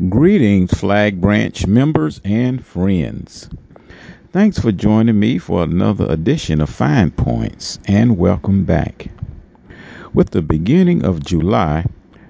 Greetings, Flag Branch members and friends. Thanks for joining me for another edition of Fine Points, and welcome back. With the beginning of July,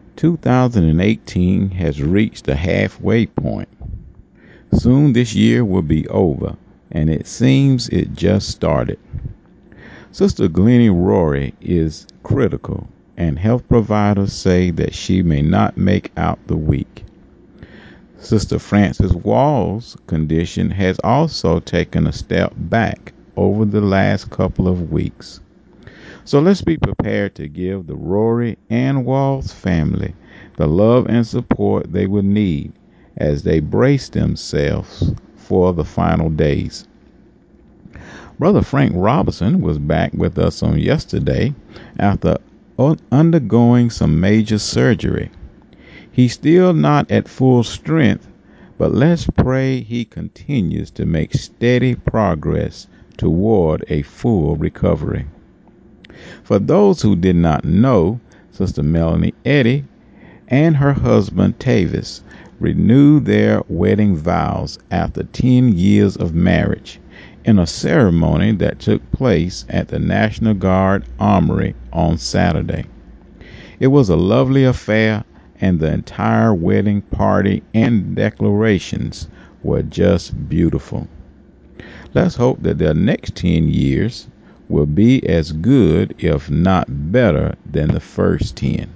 2018 has reached the halfway point. Soon this year will be over, and it seems it just started. Sister Glennie Rory is critical, and health providers say that she may not make out the week. Sister Frances Wall's condition has also taken a step back over the last couple of weeks. So let's be prepared to give the Rory and Walls family the love and support they will need as they brace themselves for the final days. Brother Frank Robinson was back with us on yesterday after undergoing some major surgery. He's still not at full strength, but let's pray he continues to make steady progress toward a full recovery. For those who did not know, Sister Melanie Eddy and her husband Tavis renewed their wedding vows after 10 years of marriage in a ceremony that took place at the National Guard Armory on Saturday. It was a lovely affair, and the entire wedding party and declarations were just beautiful. Let's hope that the next 10 years will be as good, if not better, than the first 10.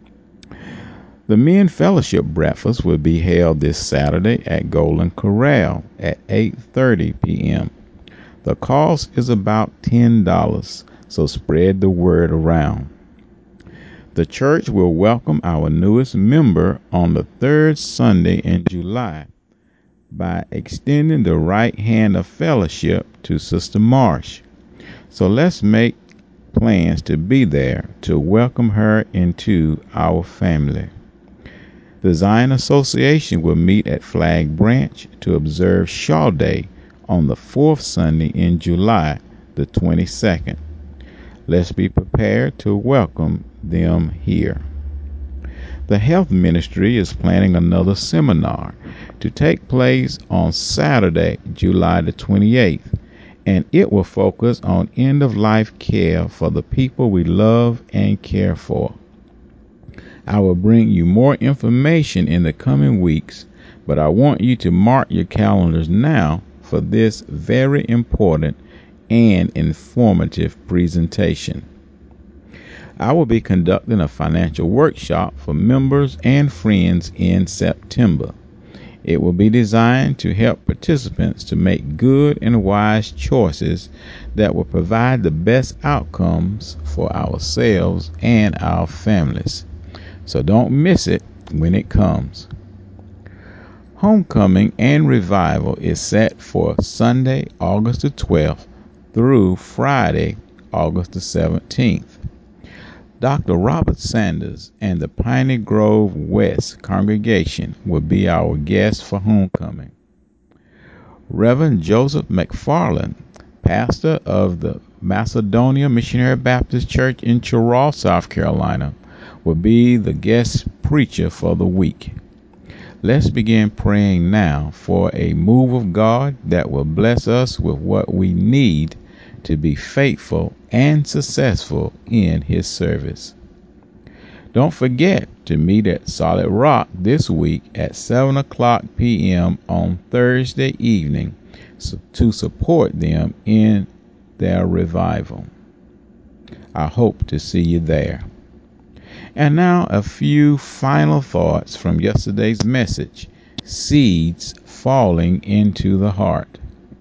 The Men Fellowship Breakfast will be held this Saturday at Golden Corral at 8:30 p.m. The cost is about $10, so spread the word around. The church will welcome our newest member on the third Sunday in July by extending the right hand of fellowship to Sister Marsh. So let's make plans to be there to welcome her into our family. The Zion Association will meet at Flag Branch to observe Shaw Day on the fourth Sunday in July, the 22nd. Let's be prepared to welcome them here. The health ministry is planning another seminar to take place on Saturday, July the 28th, and it will focus on end-of-life care for the people we love and care for. I will bring you more information in the coming weeks, but I want you to mark your calendars now for this very important and informative presentation. I will be conducting a financial workshop for members and friends in September. It will be designed to help participants to make good and wise choices that will provide the best outcomes for ourselves and our families. So don't miss it when it comes. Homecoming and Revival is set for Sunday, August the 12th through Friday, August the 17th. Dr. Robert Sanders and the Piney Grove West congregation will be our guests for homecoming. Reverend Joseph McFarland, pastor of the Macedonia Missionary Baptist Church in Cheraw, South Carolina, will be the guest preacher for the week. Let's begin praying now for a move of God that will bless us with what we need to be faithful and successful in His service. Don't forget to meet at Solid Rock this week at 7 o'clock p.m. on Thursday evening to support them in their revival. I hope to see you there. And now a few final thoughts from yesterday's message, Seeds Falling into the Heart.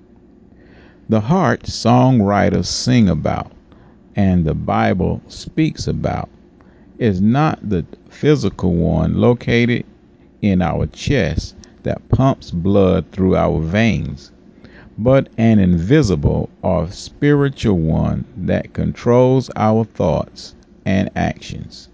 The heart songwriters sing about and the Bible speaks about is not the physical one located in our chest that pumps blood through our veins, but an invisible or spiritual one that controls our thoughts and actions.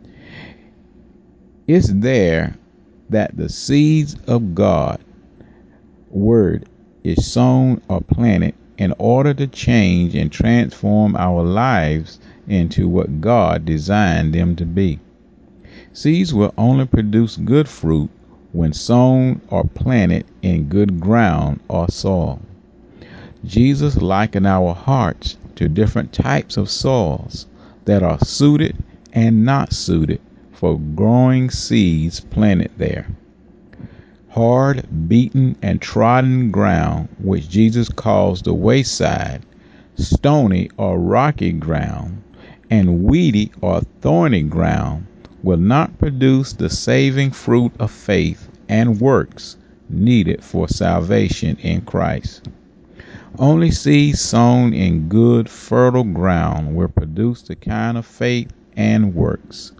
It's there that the seeds of God word is sown or planted in order to change and transform our lives into what God designed them to be. Seeds will only produce good fruit when sown or planted in good ground or soil. Jesus likened our hearts to different types of soils that are suited and not suited for growing seeds planted there. Hard, beaten, and trodden ground, which Jesus calls the wayside, stony or rocky ground, and weedy or thorny ground, will not produce the saving fruit of faith and works needed for salvation in Christ. Only seeds sown in good, fertile ground will produce the kind of faith and works.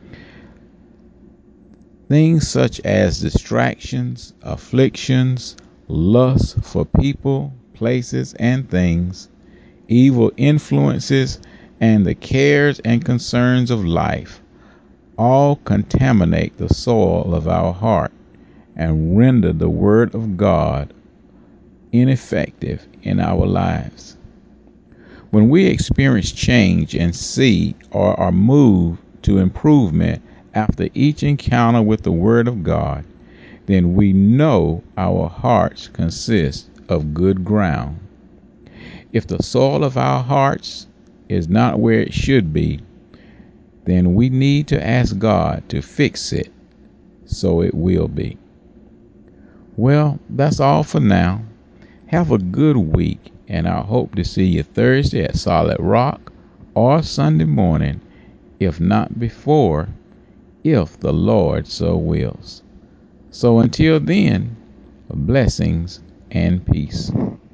Things such as distractions, afflictions, lust for people, places, and things, evil influences, and the cares and concerns of life all contaminate the soil of our heart and render the Word of God ineffective in our lives. When we experience change and see or are moved to improvement after each encounter with the Word of God, then we know our hearts consist of good ground. If the soil of our hearts is not where it should be, then we need to ask God to fix it so it will be. Well, that's all for now. Have a good week, and I hope to see you Thursday at Solid Rock or Sunday morning, if not before, if the Lord so wills. So until then, blessings and peace.